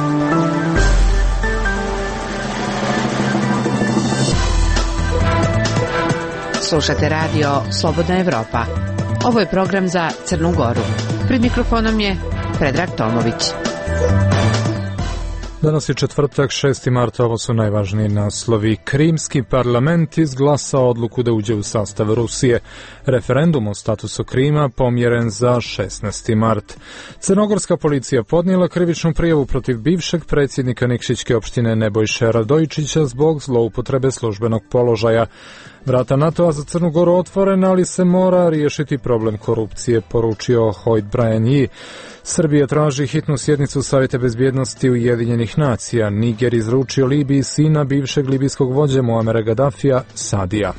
Slušate radio Slobodna Evropa. Ovo je program za Crnu Goru. Pred mikrofonom je Predrag Tomović. Danas je četvrtak, 6. marta, ovo su najvažniji naslovi. Krimski parlament izglasao odluku da uđe u sastav Rusije. Referendum o statusu Krima pomjeren za 16. mart. Crnogorska policija podnijela krivičnu prijavu protiv bivšeg predsjednika Nikšićke opštine Nebojše Radojičića zbog zloupotrebe službenog položaja. Vrata NATO-a za Crnu Goru otvorena, ali se mora riješiti problem korupcije, poručio Hoyt Brian Yi. Srbija traži hitnu sjednicu Savjeta bezbjednosti Ujedinjenih nacija. Niger izručio Libiji sina bivšeg libijskog vođe Muamera Gaddafija, Sadija.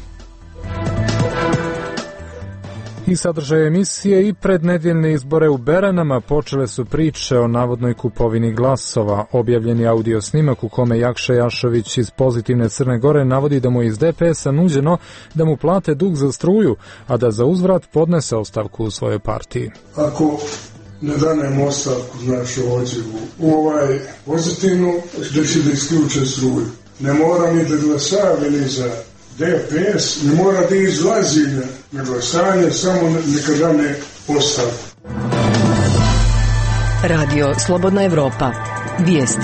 I sadržaj emisije i pred nedjeljne izbore u Beranama počele su priče o navodnoj kupovini glasova. Objavljeni audio snimak u kome Jakša Jašović iz Pozitivne Crne Gore navodi da mu je iz DPS-a nuđeno da mu plate dug za struju, a da za uzvrat podnese ostavku u svojoj partiji. Ako ne danem ostavku, znači ovdje u Pozitivnu, da će da isključe struju. Ne mora mi da glasava ili za DPS, ne mora da izlazi na glasanje, samo neka dane ostavku. Radio Slobodna Evropa. Vijesti.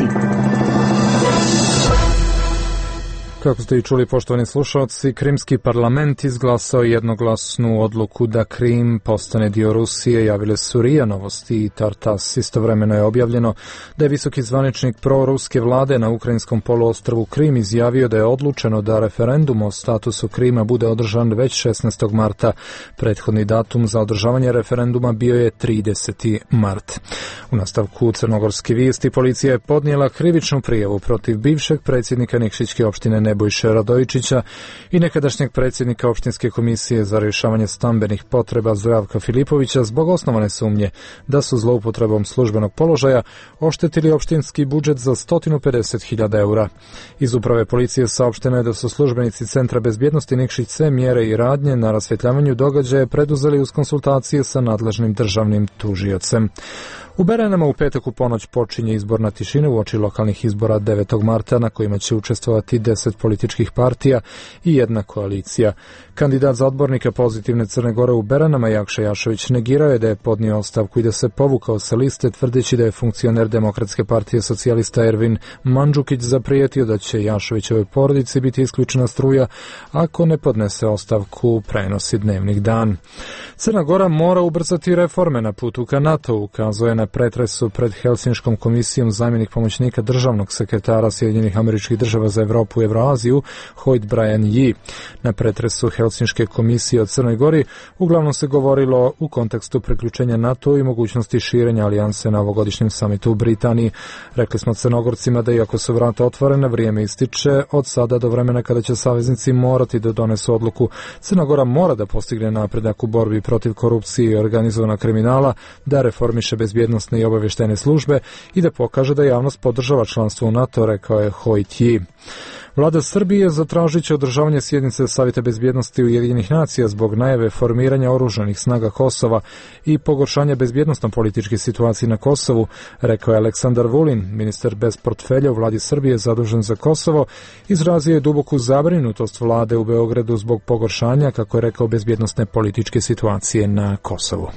Kako ste i čuli, poštovani slušalci, Krimski parlament izglasao jednoglasnu odluku da Krim postane dio Rusije, javile su RIA Novosti i Tartas. Istovremeno je objavljeno da je visoki zvaničnik proruske vlade na ukrajinskom poluostrvu Krim izjavio da je odlučeno da referendum o statusu Krima bude održan već 16. marta. Prethodni datum za održavanje referenduma bio je 30. mart. U nastavku crnogorske vijesti policija je podnijela krivičnu prijavu protiv bivšeg predsjednika Nikšićke opštine Nebojše Radojičića i nekadašnjeg predsjednika opštinske komisije za rješavanje stambenih potreba Zdravka Filipovića zbog osnovane sumnje da su zloupotrebom službenog položaja oštetili opštinski budžet za 150.000 eura. Iz uprave policije saopšteno je da su službenici Centra bezbjednosti Nikšić sve mjere i radnje na rasvjetljavanju događaja preduzeli uz konsultacije sa nadležnim državnim tužiocem. U Beranama u petak u ponoć počinje izborna tišina uoči lokalnih izbora 9. marta na kojima će učestvovati 10 političkih partija i jedna koalicija. Kandidat za odbornika Pozitivne Crne Gore u Beranama Jakša Jašović negirao je da je podnio ostavku i da se povukao sa liste, tvrdeći da je funkcioner Demokratske partije socijalista Ervin Mandžukić zaprijetio da će Jašovićevoj porodici biti isključena struja ako ne podnese ostavku, prenosi Dnevnik Dan. Crna Gora mora ubrzati reforme na putu ka NATO, ukazuje na pretresu pred Helsinškom komisijom zamjenik pomoćnika državnog sekretara Sjedinjenih Američkih Država za Evropu i Evroaziju Hoyt Brian Yi. Na pretresu Helsinške komisije o Crnoj Gori uglavnom se govorilo u kontekstu priključenja NATO i mogućnosti širenja alijanse na ovogodišnjem samitu u Britaniji. Rekli smo Crnogorcima da iako su vrata otvorena, vrijeme ističe od sada do vremena kada će saveznici morati da donesu odluku. Crna Gora mora da postigne napredak u borbi protiv korupcije i organizovanog kriminala, da reformiše bezbjednosne i obavještajne službe i da pokaže da javnost podržava članstvo u NATO, rekao je Hoyt Yi. Vlada Srbije zatražit će održavanje sjednice Savjeta bezbjednosti Ujedinjenih nacija zbog najave formiranja oružanih snaga Kosova i pogoršanja bezbjednosno-političke situacije na Kosovu, rekao je Aleksandar Vulin, ministar bez portfelja u vladi Srbije zadužen za Kosovo, izrazio je duboku zabrinutost vlade u Beogradu zbog pogoršanja, kako je rekao, bezbjednosne političke situacije na Kosovu.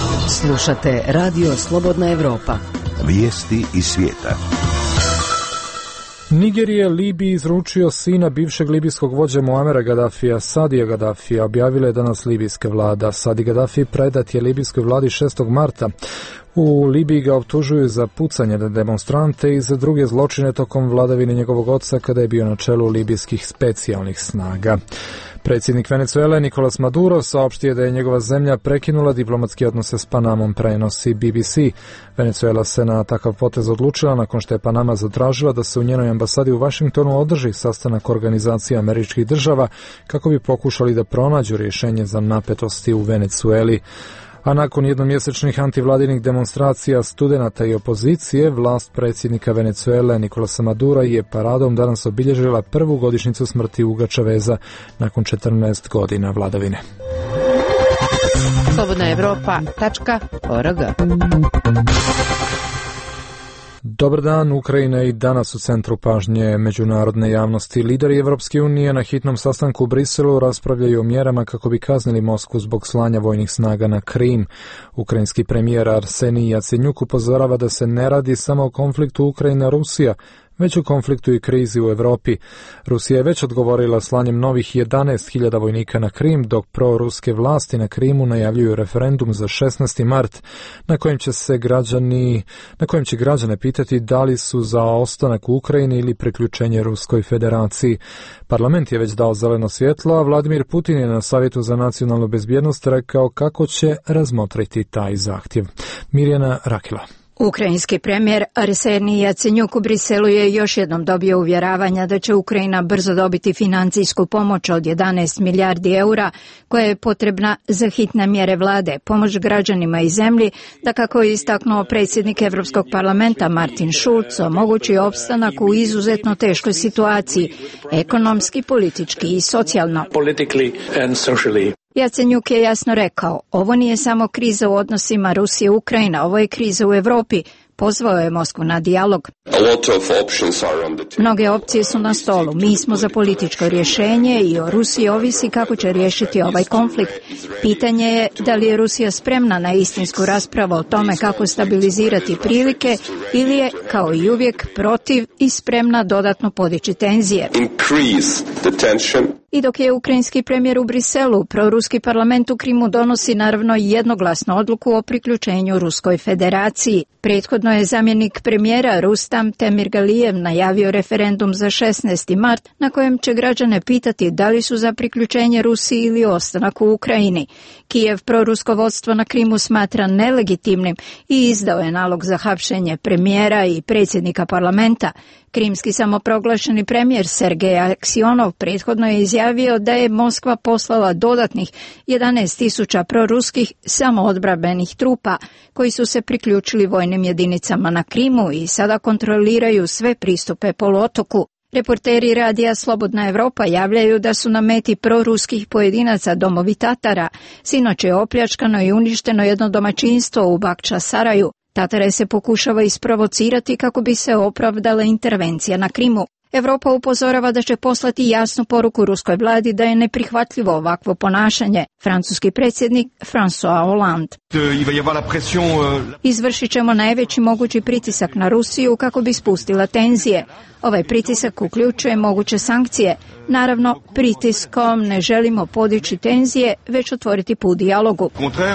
Slušate Radio Slobodna Evropa. Vijesti iz svijeta. Niger je Libiji izručio sina bivšeg libijskog vođe Muamera Gaddafija, Sadija Gaddafija, objavila je danas libijska vlada. Sadi Gaddafi predat je libijskoj vladi 6. marta. U Libiji ga optužuju za pucanje na demonstrante i za druge zločine tokom vladavine njegovog oca kada je bio na čelu libijskih specijalnih snaga. Predsjednik Venezuele Nicolas Maduro saopštio da je njegova zemlja prekinula diplomatske odnose s Panamom, prenosi BBC. Venezuela se na takav potez odlučila nakon što je Panama zatražila da se u njenoj ambasadi u Vašingtonu održi sastanak Organizacije Američkih Država kako bi pokušali da pronađu rješenje za napetosti u Venezueli. A nakon jednomjesečnih antivladinih demonstracija studenata i opozicije, vlast predsjednika Venezuele Nicolasa Madura je paradom danas obilježila prvu godišnjicu smrti Huga Chaveza nakon 14 godina vladavine. slobodnaevropa.org. Dobar dan, Ukrajina i danas u centru pažnje međunarodne javnosti. Lideri Evropske unije na hitnom sastanku u Briselu raspravljaju o mjerama kako bi kaznili Moskvu zbog slanja vojnih snaga na Krim. Ukrajinski premijer Arsenij Jacenjuk upozorava da se ne radi samo o konfliktu Ukrajina-Rusija, već u konfliktu i krizi u Evropi. Rusija je već odgovorila slanjem novih 11.000 vojnika na Krim, dok proruske vlasti na Krimu najavljuju referendum za 16. mart, na kojem će građane pitati da li su za ostanak u Ukrajini ili priključenje Ruskoj federaciji. Parlament je već dao zeleno svjetlo, a Vladimir Putin je na Savjetu za nacionalnu bezbjednost rekao kako će razmotriti taj zahtjev. Mirjana Rakila. Ukrajinski premijer Arsenij Jacenjuk u Briselu je još jednom dobio uvjeravanja da će Ukrajina brzo dobiti financijsku pomoć od 11 milijardi eura koja je potrebna za hitne mjere vlade, pomoć građanima i zemlji, da kako je istaknuo predsjednik Europskog parlamenta Martin Schulz omogući opstanak u izuzetno teškoj situaciji, ekonomski, politički i socijalno. Jacenjuk je jasno rekao, ovo nije samo kriza u odnosima Rusije-Ukrajina, ovo je kriza u Europi. Pozvao je Moskvu na dijalog. Mnoge opcije su na stolu. Mi smo za političko rješenje i o Rusiji ovisi kako će riješiti ovaj konflikt. Pitanje je da li je Rusija spremna na istinsku raspravu o tome kako stabilizirati prilike ili je, kao i uvijek, protiv i spremna dodatno podići tenzije. I dok je ukrajinski premijer u Briselu, proruski parlament u Krimu donosi naravno jednoglasnu odluku o priključenju Ruskoj federaciji. Prethodno je zamjenik premijera Rustam Temirgalijev najavio referendum za 16. mart na kojem će građane pitati da li su za priključenje Rusiji ili ostanak u Ukrajini. Kijev prorusko vodstvo na Krimu smatra nelegitimnim i izdao je nalog za hapšenje premijera i predsjednika parlamenta. Krimski samoproglašeni premijer Sergej Aksionov prethodno je izjavio da je Moskva poslala dodatnih 11.000 proruskih samoodbrambenih trupa koji su se priključili vojnim jedinicama na Krimu i sada kontroliraju sve pristupe poluotoku. Reporteri radija Slobodna Evropa javljaju da su na meti proruskih pojedinaca domovi Tatara. Sinoć je opljačkano i uništeno jedno domaćinstvo u Bakčasaraju. Tatare se pokušava isprovocirati kako bi se opravdala intervencija na Krimu. Evropa upozorava da će poslati jasnu poruku ruskoj vladi da je neprihvatljivo ovakvo ponašanje. Francuski predsjednik François Hollande. Izvršit ćemo najveći mogući pritisak na Rusiju kako bi spustila tenzije. Ovaj pritisak uključuje moguće sankcije. Naravno, pritiskom ne želimo podići tenzije, već otvoriti put dijalogu.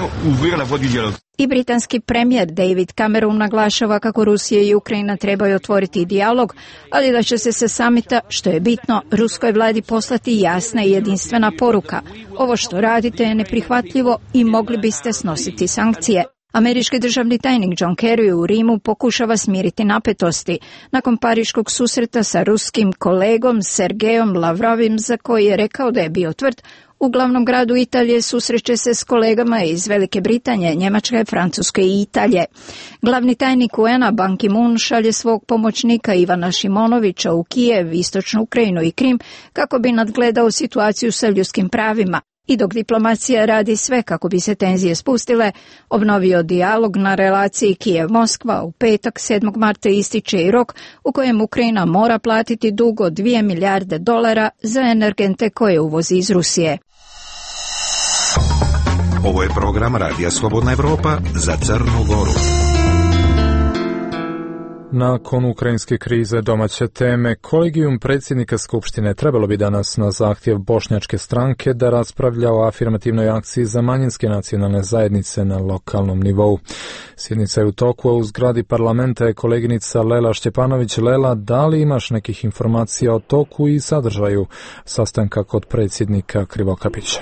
I britanski premijer David Cameron naglašava kako Rusija i Ukrajina trebaju otvoriti dijalog, ali da će se sa samita, što je bitno, ruskoj vladi poslati jasna i jedinstvena poruka. Ovo što radite je neprihvatljivo i mogli biste snositi sankcije. Američki državni tajnik John Kerry u Rimu pokušava smiriti napetosti nakon pariškog susreta sa ruskim kolegom Sergejom Lavrovim, za koji je rekao da je bio tvrd. U glavnom gradu Italije susreće se s kolegama iz Velike Britanije, Njemačke, Francuske i Italije. Glavni tajnik UN-a Ban Ki-moon šalje svog pomoćnika Ivana Šimonovića u Kijev, istočnu Ukrajinu i Krim kako bi nadgledao situaciju sa ljudskim pravima. I dok diplomacija radi sve kako bi se tenzije spustile, obnovio dijalog na relaciji Kijev-Moskva. U petak 7. marta ističe i rok u kojem Ukrajina mora platiti dug od $2 milijarde za energente koje uvozi iz Rusije. Ovo je program Radija Slobodna Evropa za Crnu Goru. Nakon ukrajinske krize domaće teme, kolegijum predsjednika Skupštine trebalo bi danas na zahtjev bošnjačke stranke da raspravlja o afirmativnoj akciji za manjinske nacionalne zajednice na lokalnom nivou. Sjednica je u toku, a u zgradi parlamenta je koleginica Lela Šćepanović. Lela, da li imaš nekih informacija o toku i sadržaju sastanka kod predsjednika Krivokapića?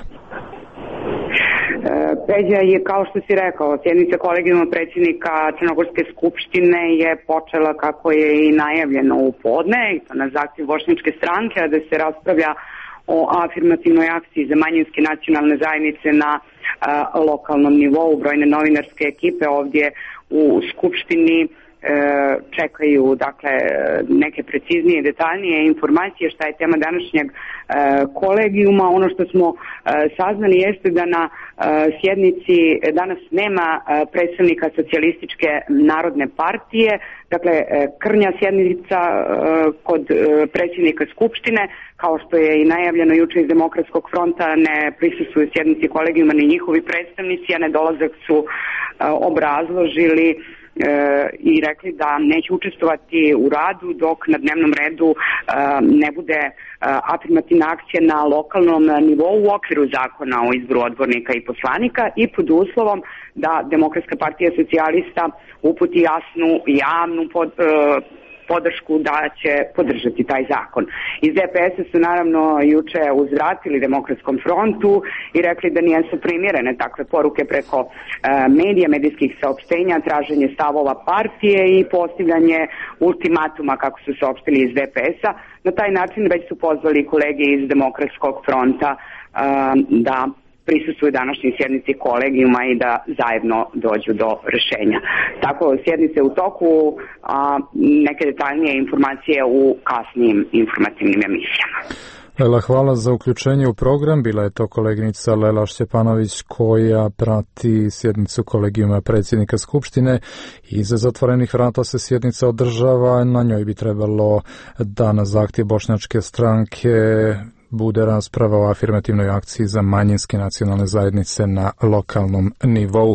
Peđa je, kao što si rekao, sjednica kolegijuma predsjednika Crnogorske skupštine je počela kako je i najavljeno u podne, i to na zahtjev bošnjačke stranke, a da se raspravlja o afirmativnoj akciji za manjinske nacionalne zajednice na lokalnom nivou. Brojne novinarske ekipe ovdje u skupštini čekaju, dakle, neke preciznije i detaljnije informacije šta je tema današnjeg kolegijuma. Ono što smo saznali jeste da na sjednici danas nema predstavnika Socijalističke narodne partije, dakle krnja sjednica kod predsjednika Skupštine, kao što je i najavljeno juče iz Demokratskog fronta, ne prisustvuju sjednici kolegijuma ni njihovi predstavnici, a nedolazak su obrazložili i rekli da neće učestvovati u radu dok na dnevnom redu ne bude afirmativna akcija na lokalnom nivou u okviru zakona o izboru odbornika i poslanika i pod uslovom da Demokratska partija socijalista uputi jasnu javnu podršku da će podržati taj zakon. Iz DPS-a su naravno juče uzvratili Demokratskom frontu i rekli da nisu primjerene takve poruke preko medija, medijskih saopštenja, traženje stavova partije i postavljanje ultimatuma, kako su saopštili iz DPS-a. Na taj način već su pozvali kolege iz Demokratskog fronta da prisustvuju današnjoj sjednici kolegijuma i da zajedno dođu do rješenja. Tako sjednice u toku, neke detaljnije informacije u kasnijim informativnim emisijama. Lela, hvala za uključenje u program. Bila je to koleginica Lela Šćepanović koja prati sjednicu kolegijuma predsjednika Skupštine. Iza zatvorenih vrata se sjednica održava. Na njoj bi trebalo da na zahtjev bošnjačke stranke bude rasprava o afirmativnoj akciji za manjinske nacionalne zajednice na lokalnom nivou.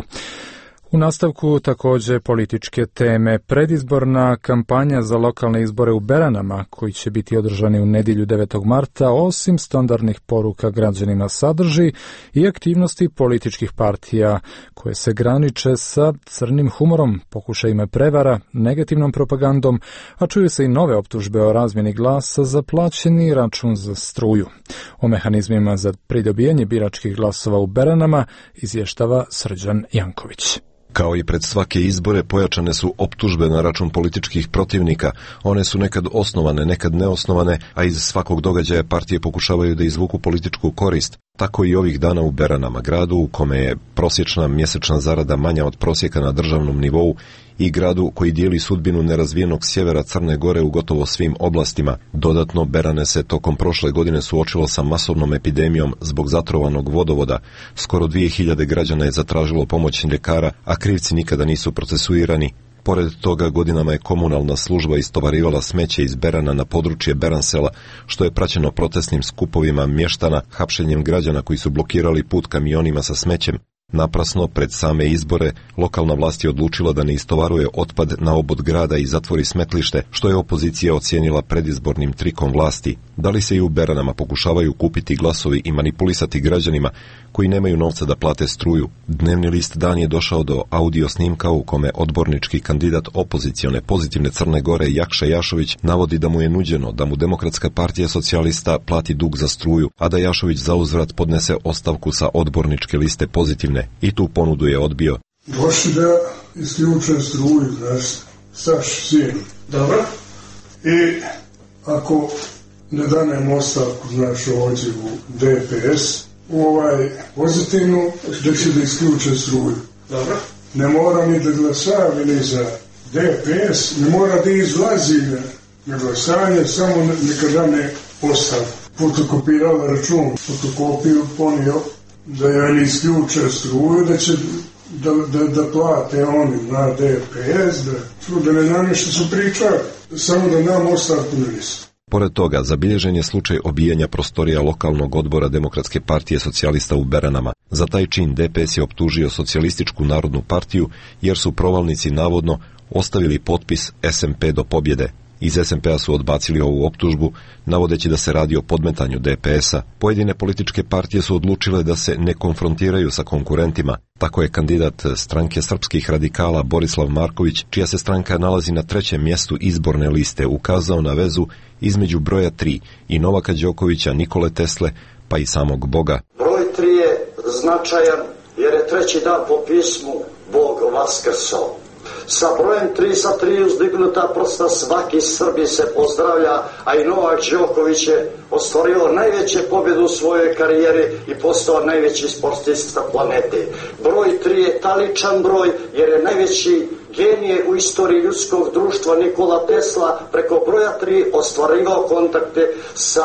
U nastavku također političke teme. Predizborna kampanja za lokalne izbore u Beranama, koji će biti održani u nedjelju 9. marta, osim standardnih poruka građanima sadrži i aktivnosti političkih partija koje se graniče sa crnim humorom, pokušajima prevara, negativnom propagandom, a čuju se i nove optužbe o razmjeni glasa za plaćeni račun za struju. O mehanizmima za pridobijanje biračkih glasova u Beranama izvještava Srđan Janković. Kao i pred svake izbore pojačane su optužbe na račun političkih protivnika. One su nekad osnovane, nekad neosnovane, a iz svakog događaja partije pokušavaju da izvuku političku korist. Tako i ovih dana u Beranama, gradu u kome je prosječna mjesečna zarada manja od prosjeka na državnom nivou i gradu koji dijeli sudbinu nerazvijenog sjevera Crne Gore u gotovo svim oblastima. Dodatno, Berane se tokom prošle godine suočilo sa masovnom epidemijom zbog zatrovanog vodovoda. Skoro 2000 građana je zatražilo pomoć ljekara, a krivci nikada nisu procesuirani. Pored toga, godinama je komunalna služba istovarivala smeće iz Berana na područje Beransela, što je praćeno protestnim skupovima mještana, hapšenjem građana koji su blokirali put kamionima sa smećem. Naprasno, pred same izbore, lokalna vlast je odlučila da ne istovaruje otpad na obod grada i zatvori smetlište, što je opozicija ocijenila predizbornim trikom vlasti. Da li se i u Beranama pokušavaju kupiti glasovi i manipulisati građanima koji nemaju novca da plate struju? Dnevni list Dan je došao do audio snimka u kome odbornički kandidat opozicione Pozitivne Crne Gore Jakša Jašović navodi da mu je nuđeno da mu Demokratska partija socijalista plati dug za struju, a da Jašović zauzvrat podnese ostavku sa odborničke liste Pozitivne. I tu ponudu je odbio. Došli da isključe struju, znaš, Saš sin. Dobro. I ako ne danem ostavku, znaš, ovdje u DPS, Pozitivnu, da će da isključe struju. Dobro. Ne mora ni da glasa ili za DPS, ne mora da izlazi na glasanje, samo neka dane ostavku. Fotokopirala račun, fotokopiju ponio da je oni isključe struju, da će da plate oni na DPS, da ne znam što su pričali, samo da nam ostavku na listu. Pored toga, zabilježen je slučaj obijanja prostorija lokalnog odbora Demokratske partije socijalista u Beranama. Za taj čin DPS je optužio Socijalističku narodnu partiju jer su provalnici navodno ostavili potpis SMP do pobjede. Iz SMP-a su odbacili ovu optužbu, navodeći da se radi o podmetanju DPS-a. Pojedine političke partije su odlučile da se ne konfrontiraju sa konkurentima. Tako je kandidat stranke srpskih radikala Borislav Marković, čija se stranka nalazi na 3. mjestu izborne liste, ukazao na vezu između broja 3 i Novaka Đokovića, Nikole Tesle, pa i samog Boga. Broj 3 je značajan jer je 3. dan po pismu Bog vaskrsao. Sa brojem 3 sa 3 uzdignuta prsta svaki Srbi se pozdravlja, a i Novak Đoković je ostvario najveće pobjede u svojoj karijeri i postao najveći sportista planete. Broj 3 je taličan broj jer je najveći genije u istoriji ljudskog društva Nikola Tesla preko broja 3 ostvarivao kontakte sa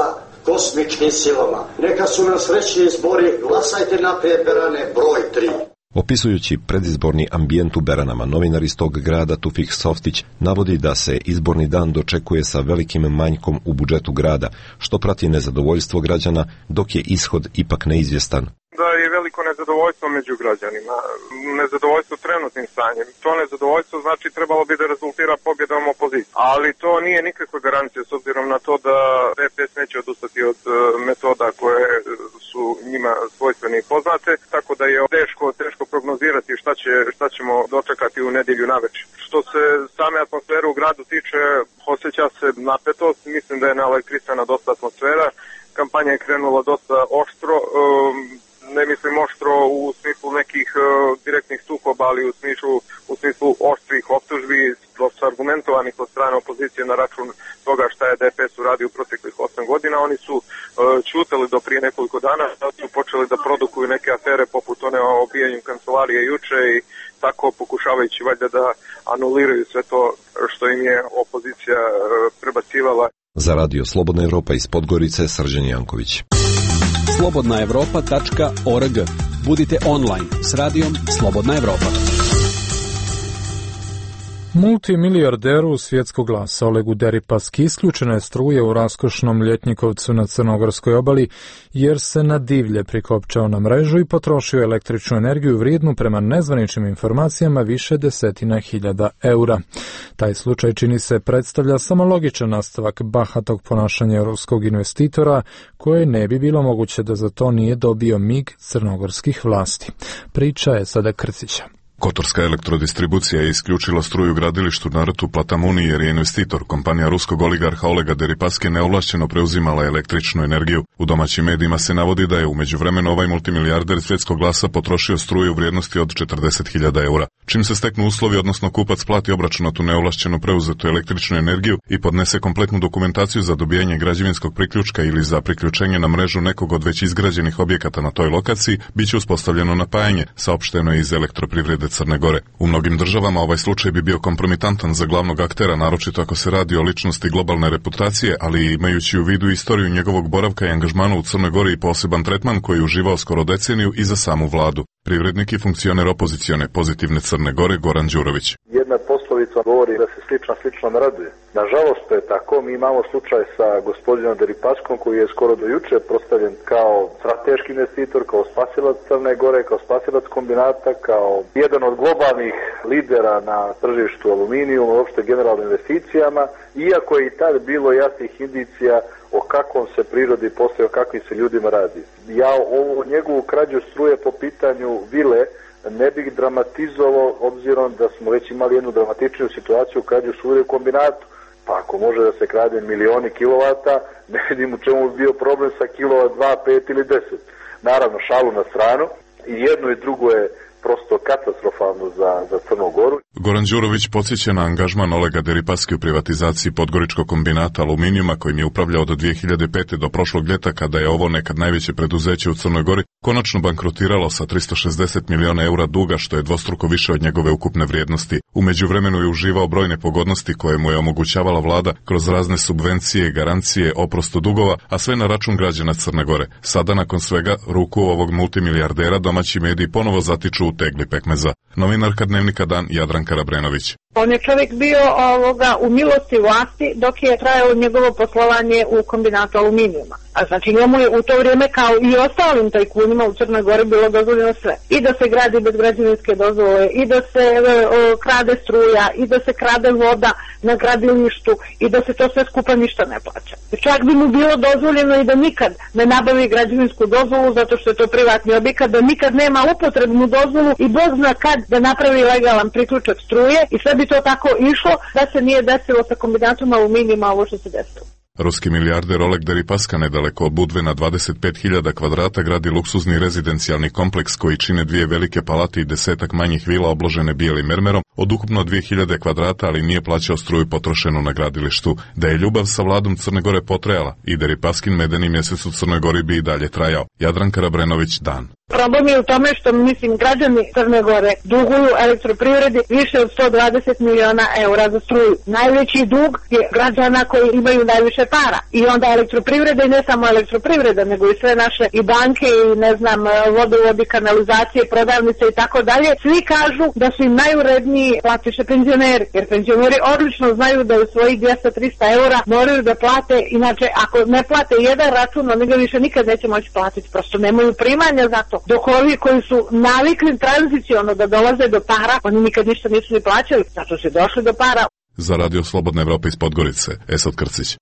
kosmičkim silama. Neka su nam srećni izbori, glasajte na Berane broj 3. Opisujući predizborni ambijent u Beranama, novinar iz tog grada Tufik Softić navodi da se izborni dan dočekuje sa velikim manjkom u budžetu grada, što prati nezadovoljstvo građana, dok je ishod ipak neizvjestan. Da je veliko nezadovoljstvo među građanima, nezadovoljstvo trenutnim stanjem. To nezadovoljstvo znači trebalo bi da rezultira pobjedom opozicije, ali to nije nikakva garancija s obzirom na to da DPS neće odustati od metoda koje su njima svojstvene i poznate, tako da je teško prognozirati šta ćemo dočekati u nedjelju navečer. Što se same atmosfere u gradu tiče, osjeća se napetost, mislim da je naelektrisana dosta atmosfera, kampanja je krenula dosta oštro, ne mislim oštro u smislu nekih direktnih sukoba, ali u smislu oštrih optužbi, dosta argumentovanih od strane opozicije na račun toga šta je DPS uradio u proteklih 8 godina. Oni su ćutali do prije nekoliko dana, sad su počeli da produkuju neke afere poput one o obijanju kancelarije juče i tako pokušavajući valjda da anuliraju sve to što im je opozicija prebacivala. Za Radio Slobodna Evropa iz Podgorice, Srđan Janković. slobodnaevropa.org. Budite online s radijom Slobodna Evropa. Multimilijarderu svjetskog glasa Olegu Deripaski isključena je struje u raskošnom Ljetnikovcu na Crnogorskoj obali jer se na divlje prikopčao na mrežu i potrošio električnu energiju vrijednu prema nezvaničnim informacijama više desetina hiljada eura. Taj slučaj čini se predstavlja samo logičan nastavak bahatog ponašanja ruskog investitora koje ne bi bilo moguće da za to nije dobio mig crnogorskih vlasti. Priča je sada Krcića. Kotorska elektrodistribucija je isključila struju u gradilištu na rtu Platamuni jer je investitor, kompanija ruskog oligarha Olega Deripaske, neovlašćeno preuzimala električnu energiju. U domaćim medijima se navodi da je u međuvremenu ovaj multimilijarder svjetskog glasa potrošio struju u vrijednosti od 40.000 eura. Čim se steknu uslovi, odnosno kupac plati obračunatu neovlašćeno preuzetu električnu energiju i podnese kompletnu dokumentaciju za dobijanje građevinskog priključka ili za priključenje na mrežu nekog od već izgrađenih objekata na toj lokaciji, biće uspostavljeno napajanje, saopšteno je iz Elektroprivrede Crne Gore. U mnogim državama ovaj slučaj bi bio kompromitantan za glavnog aktera, naročito ako se radi o ličnosti globalne reputacije, ali imajući u vidu istoriju njegovog boravka i angažmana u Crnoj Gori i poseban tretman koji je uživao skoro deceniju i za samu vladu. Privrednik i funkcioner opozicione Pozitivne Crne Gore Goran Đurović. Jedna poslovica govori da se slično ne raduje. Nažalost to je tako, mi imamo slučaj sa gospodinom Deripaskom koji je skoro do juče prostavljen kao strateški investitor, kao spasilac Crne Gore, kao spasilac kombinata, kao jedan od globalnih lidera na tržištu aluminijuma, uopšte generalnim investicijama, iako je i tad bilo jasnih indicija o kakvom se prirodi postoji, o kakvim se ljudima radi. Ja ovu njegovu krađu struje po pitanju vile ne bih dramatizovao, obzirom da smo već imali jednu dramatičniju situaciju krađu struje u kombinatu. Pa ako može da se krade milioni kilovata, ne vidim u čemu bi bio problem sa kilovat 2, 5 ili 10. Naravno, šalu na stranu, i jedno i drugo je prosto katastrofalno za Crnu Goru. Goran Đurović podsjeća na angažman Olega Deripaske u privatizaciji Podgoričkog kombinata aluminijuma kojim je upravljao do 2005. do prošlog ljeta, kada je ovo nekad najveće preduzeće u Crnoj Gori konačno bankrotiralo sa 360 miliona eura duga, što je dvostruko više od njegove ukupne vrijednosti. U međuvremenu je uživao brojne pogodnosti koje mu je omogućavala vlada kroz razne subvencije, garancije, oprostu dugova, a sve na račun građana Crne Gore. Sada, nakon svega, ruku ovog multimilijardera domaći mediji ponovo zatiču u tegli pekmeza. Novinarka Dnevnika Dan Jadranka Rabrenović. On je čovjek bio u milosti vlasti dok je trajalo njegovo poslovanje u kombinatu aluminijuma. A znači njemu je u to vrijeme kao i ostalim tajkunima u Crnoj Gori bilo dozvoljeno sve. I da se gradi bez građevinske dozvole, i da se krade struja, i da se krade voda na gradilištu, i da se to sve skupa ništa ne plaća. Čak bi mu bilo dozvoljeno i da nikad ne nabavi građevinsku dozvolu zato što je to privatni objekat, da nikad nema upotrebnu dozvolu i Bog zna kad da napravi legalan priključak struje, i sve bi to tako išlo da se nije desilo sa kombinatom aluminijuma ovo što se desilo. Ruski milijarder Oleg Deripaska nedaleko od Budve na 25.000 kvadrata gradi luksuzni rezidencijalni kompleks koji čine 2 velike palate i 10 manjih vila obložene bijelim mermerom od ukupno 2.000 kvadrata, ali nije plaćao struju potrošenu na gradilištu. Da je ljubav sa vladom Crne Gore potrajala i Deripaskin medeni mjesec u Crnoj Gori bi i dalje trajao. Jadranka Rabrenović, Dan. Problem je u tome što, građani Crne Gore duguju Elektroprivredi više od 120 miliona eura za struju. Najveći dug je građana koji imaju najviše više para. I onda elektroprivreda, i ne samo elektroprivreda, nego i sve naše i banke i ne znam, vodovodi, kanalizacije, prodavnice i tako dalje, svi kažu da su im najuredniji platiše penzioneri, jer penzioneri odlično znaju da u svojih 200-300 eura moraju da plate, inače ako ne plate jedan račun, oni ga više nikad neće moći platiti, prosto nemaju primanja za to. Dok ovi koji su navikli tranziciono da dolaze do para, oni nikad ništa nisu ni plaćali, zato su došli do para. Za Radio Slobodna Evropa iz Podgorice, Esad Krcić.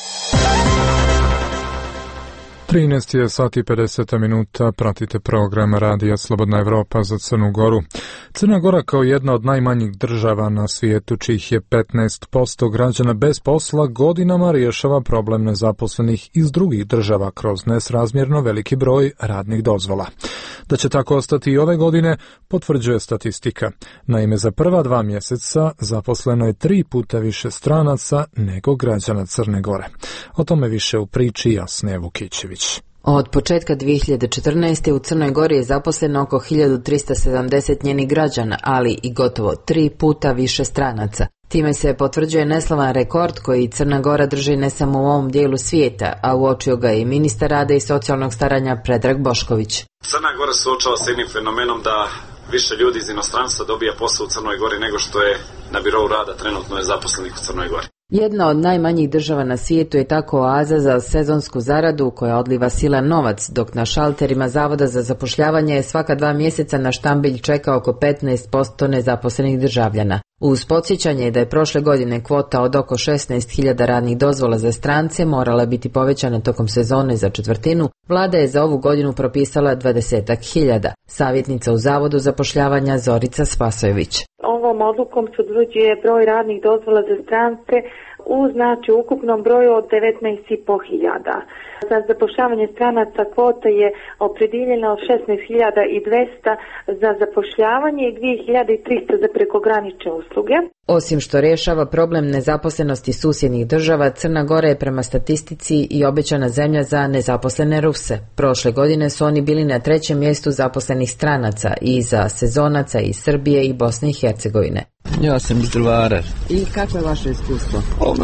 13 je sati 50 minuta, pratite program Radija Slobodna Evropa za Crnu Goru. Crna Gora kao jedna od najmanjih država na svijetu, čijih je 15% građana bez posla, godinama rješava problem nezaposlenih iz drugih država kroz nesrazmjerno veliki broj radnih dozvola. Da će tako ostati i ove godine, potvrđuje statistika. Naime, za prva 2 mjeseca zaposleno je 3 puta više stranaca nego građana Crne Gore. O tome više u priči Jasne Vukićević. Od početka 2014. u Crnoj Gori je zaposleno oko 1370 njenih građana, ali i gotovo 3 puta više stranaca. Time se potvrđuje neslavan rekord koji Crna Gora drži ne samo u ovom dijelu svijeta, a uočio ga je i ministar rada i socijalnog staranja Predrag Bošković. Crna Gora se suočava s jednim fenomenom da više ljudi iz inostranstva dobija posao u Crnoj Gori nego što je na birou rada trenutno je zaposlenih u Crnoj Gori. Jedna od najmanjih država na svijetu je tako oaza za sezonsku zaradu koja odliva silan novac, dok na šalterima Zavoda za zapošljavanje svaka 2 mjeseca na štambilj čeka oko 15% nezaposlenih državljana. Uz podsjećanje da je prošle godine kvota od oko 16.000 radnih dozvola za strance morala biti povećana tokom sezone za 1/4, vlada je za ovu godinu propisala 20.000. Savjetnica u Zavodu zapošljavanja Zorica Spasojević. Ovom odlukom se utvrđuje broj radnih dozvola za strance u ukupnom broju od 19.500. Za zapošljavanje stranaca kvota je opredijeljena od 16.200 za zapošljavanje i 2.300 za prekogranične usluge. Osim što rješava problem nezaposlenosti susjednih država, Crna Gora je prema statistici i obećana zemlja za nezaposlene Ruse. Prošle godine su oni bili na 3. mjestu zaposlenih stranaca i za sezonaca iz Srbije i Bosne i Hercegovine. Ja sam iz Drvara. I kako je vaše iskustvo?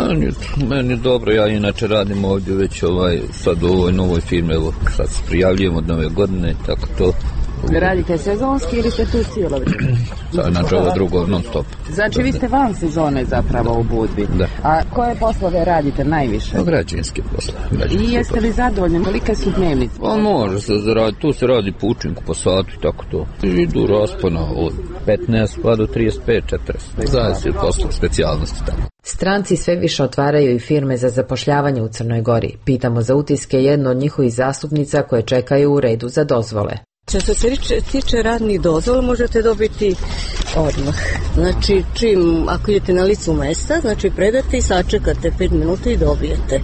Meni je dobro, ja inače radim ovdje već sad u ovoj novoj firmi, evo sad se prijavljujem od nove godine, tako to. Radite sezonski ili ste tu cijelo vrijeme? Znači ovo drugo non stop. Znači vi ste van sezone zapravo u Budvi. Da. A koje poslove radite najviše? Građevinske poslove. I jeste li zadovoljni? Kolike su dnevnice? Može se zaraditi, tu se radi po učinku, po satu i tako to. Idu raspona od 15 pa do 35-40. Zavisi od posla, specijalnosti tamo. Stranci sve više otvaraju i firme za zapošljavanje u Crnoj Gori. Pitamo za utiske jednu od njihovih zastupnica koje čekaju u redu za dozvole. Što se tiče radnih dozvola možete dobiti odmah. Znači ako idete na licu mesta, znači predate i sačekate 5 minuta i dobijete.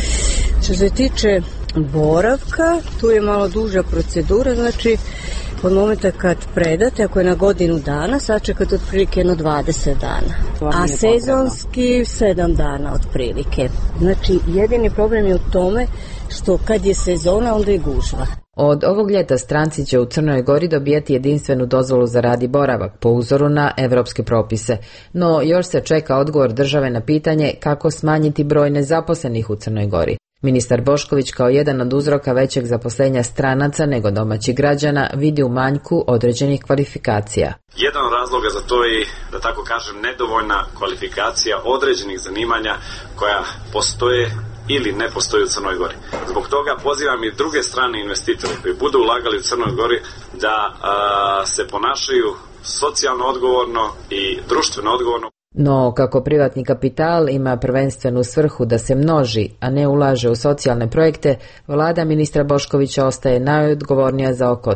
Što se tiče boravka, tu je malo duža procedura, znači od momenta kad predate, ako je na godinu dana, sačekate otprilike 20 dana. A sezonski 7 dana otprilike. Znači jedini problem je u tome što kad je sezona, onda je gužva. Od ovog ljeta stranci će u Crnoj Gori dobijati jedinstvenu dozvolu za rad i boravak po uzoru na evropske propise. No još se čeka odgovor države na pitanje kako smanjiti broj nezaposlenih u Crnoj Gori. Ministar Bošković kao jedan od uzroka većeg zaposlenja stranaca nego domaćih građana vidi u manjku određenih kvalifikacija. Jedan od razloga za to je, da tako kažem, nedovoljna kvalifikacija određenih zanimanja koja postoje ili ne postoji u Crnoj Gori. Zbog toga pozivam i druge strane investitore koji budu ulagali u Crnoj Gori da se ponašaju socijalno odgovorno i društveno odgovorno. No, kako privatni kapital ima prvenstvenu svrhu da se množi, a ne ulaže u socijalne projekte, vlada ministra Boškovića ostaje najodgovornija za oko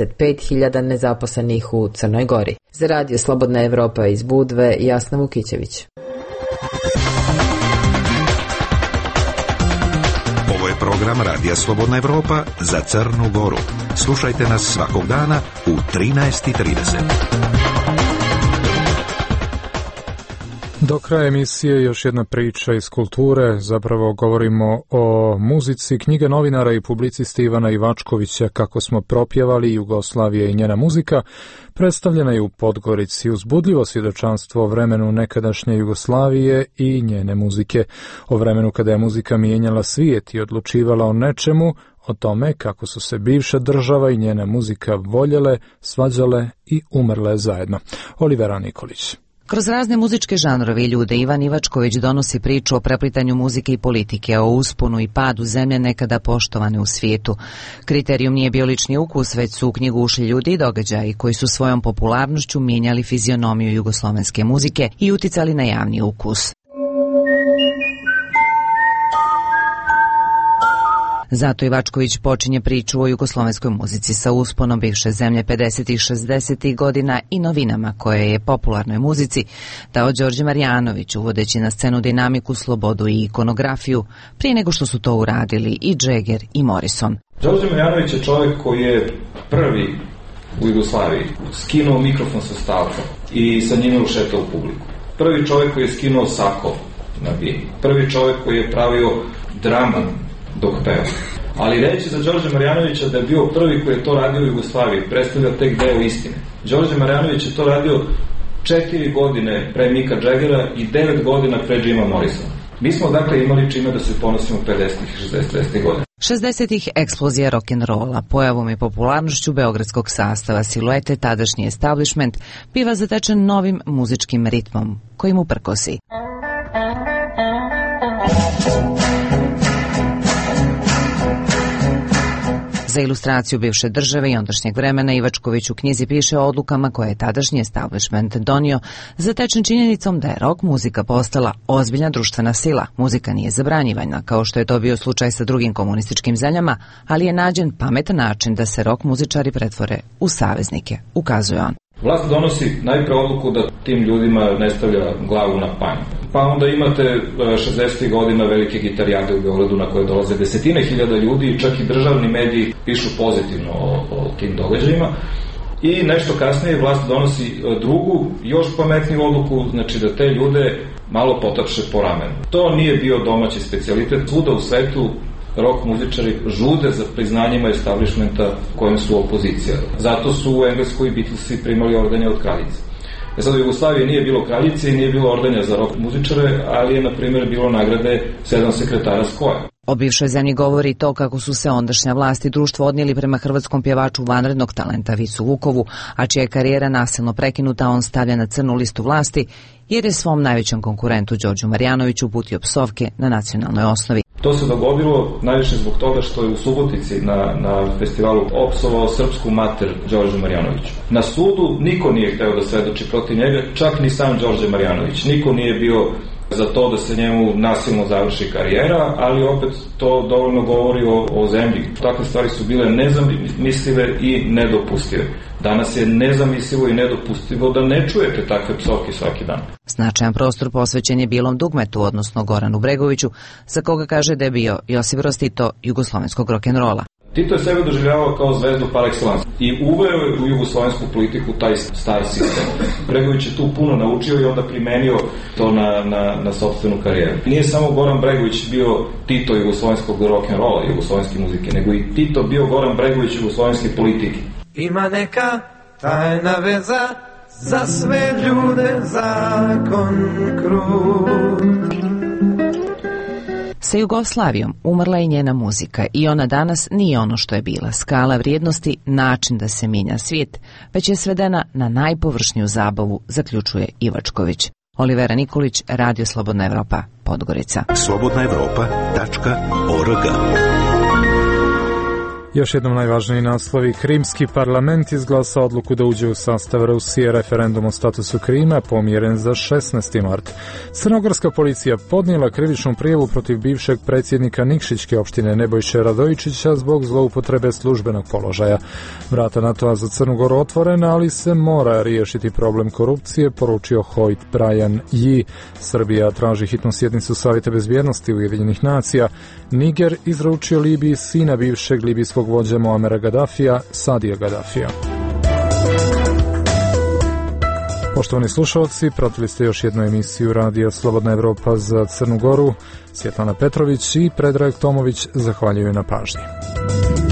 35.000 nezaposlenih u Crnoj Gori. Za Radio Slobodna Evropa iz Budve, Jasna Vukićević. Ovo je program Radija Slobodna Evropa za Crnu Goru. Slušajte nas svakog dana u 13:30. Do kraja emisije još jedna priča iz kulture, zapravo govorimo o muzici. Knjiga novinara i publiciste Ivana Ivačkovića Kako smo propjevali Jugoslavija i njena muzika predstavljena je u Podgorici. Uzbudljivo svjedočanstvo o vremenu nekadašnje Jugoslavije i njene muzike, o vremenu kada je muzika mijenjala svijet i odlučivala o nečemu, o tome kako su se bivša država i njena muzika voljele, svađale i umrle zajedno. Olivera Nikolić. Kroz razne muzičke žanrove i ljude Ivan Ivačković donosi priču o preplitanju muzike i politike, o usponu i padu zemlje nekada poštovane u svijetu. Kriterijum nije bio lični ukus, već su u knjigu ušli ljudi i događaji koji su svojom popularnošću mijenjali fizionomiju jugoslovenske muzike i uticali na javni ukus. Zato Ivačković počinje priču o jugoslovenskoj muzici sa usponom bivše zemlje 50. i 60. godina i novinama koje je popularnoj muzici dao Đorđe Marjanović, uvodeći na scenu dinamiku, slobodu i ikonografiju, prije nego što su to uradili i Džeger i Morrison. Đorđe Marjanović je čovjek koji je prvi u Jugoslaviji skinuo mikrofon sa stalca i sa njime ušetao u publiku. Prvi čovjek koji je skinuo sako na bini. Prvi čovjek koji je pravio dramu dok peva. Ali reći za Đorđe Marjanovića da je bio prvi koji je to radio u Jugoslaviji predstavlja tek deo istine. Đorđe Marjanović je to radio 4 godine pre Mika Džegera i 9 godina pre Jima Morrisona. Mi smo dakle imali čime da se ponosimo 50-ih i 60-ih godina. 60-ih eksplozija rock'n'rolla, pojavom i popularnošću beogradskog sastava Siluete, tadašnji establishment, biva zatečen novim muzičkim ritmom, koji mu prkosi. Za ilustraciju bivše države i ondašnjeg vremena Ivačković u knjizi piše o odlukama koje je tadašnji establishment donio, zatečen činjenicom da je rock muzika postala ozbiljna društvena sila. Muzika nije zabranjivana, kao što je to bio slučaj sa drugim komunističkim zemljama, ali je nađen pametan način da se rock muzičari pretvore u saveznike, ukazuje on. Vlast donosi najpre odluku da tim ljudima ne stavlja glavu na panj. Pa onda imate 60. godina velike gitarijade u Beogradu na koje dolaze desetine hiljada ljudi i čak i državni mediji pišu pozitivno o tim događajima. I nešto kasnije vlast donosi drugu, još pametniju odluku, znači da te ljude malo potapše po ramenu. To nije bio domaći specijalitet. Svuda u svetu rock muzičari žude za priznanjima establishmenta kojem su opozicija. Zato su u Engleskoj Beatlesi primali ordenje od kraljice. Sad u Jugoslaviji nije bilo kraljice i nije bilo ordenja za rock muzičare, ali je na primjer bilo nagrade 7 sekretara SKOJ-a. O bivšoj zemlji govori to kako su se ondašnja vlast i društvo odnijeli prema hrvatskom pjevaču vanrednog talenta Vicu Vukovu, a čija je karijera nasilno prekinuta, on stavlja na crnu listu vlasti jer je svom najvećem konkurentu Đorđu Marjanoviću uputio psovke na nacionalnoj osnovi. To se dogodilo najviše zbog toga što je u Subotici na festivalu opsovao srpsku mater Đorđu Marjanoviću. Na sudu niko nije hteo da svedoči protiv njega, čak ni sam Đorđe Marjanović. Niko nije bio za to da se njemu nasilno završi karijera, ali opet to dovoljno govori o zemlji. Takve stvari su bile nezamislive i nedopustive. Danas je nezamislivo i nedopustivo da ne čujete takve psovke svaki dan. Značajan prostor posvećen je Bilom Dugmetu, odnosno Goranu Bregoviću, za koga kaže da je bio Josip Broz Tito jugoslovenskog rock'n'rolla. Tito je sebe doživljavao kao zvezdu par excellence i uveo je u jugoslovensku politiku taj star sistem. Bregović je tu puno naučio i onda primenio to na sopstvenu karijeru. Nije samo Goran Bregović bio Tito jugoslovenskog rock'n'rolla, jugoslovenske muzike, nego i Tito bio Goran Bregović jugoslovenske politike. Ima neka tajna veza za sve ljude, zakon krug. Sa Jugoslavijom umrla je njena muzika i ona danas nije ono što je bila. Skala vrijednosti, način da se mijenja svijet, već je svedena na najpovršniju zabavu, zaključuje Ivačković. Olivera Nikolić, Radio Slobodna Evropa, Podgorica. slobodnaevropa.org. Još jednom najvažniji naslovi. Krimski parlament izglasa odluku da uđe u sastav Rusije. Referendum o statusu Krima pomjeren za 16. mart. Crnogorska policija podnijela krivičnu prijavu protiv bivšeg predsjednika Nikšićke opštine Nebojše Radojičića zbog zloupotrebe službenog položaja. Vrata NATO-a za Crnu Goru otvorena, ali se mora riješiti problem korupcije, poručio Hojt Brian Yi. Srbija traži hitnu sjednicu Savjeta bezbjednosti Ujedinjenih nacija. Niger izručio Libiji sina bivšeg libijskog vođa Muamera Gaddafija, Sadija Gaddafija. Poštovani slušalci, pratili ste još jednu emisiju Radija Slobodna Evropa za Crnu Goru. Svjetlana Petrović i Predrag Tomović zahvaljuju na pažnji.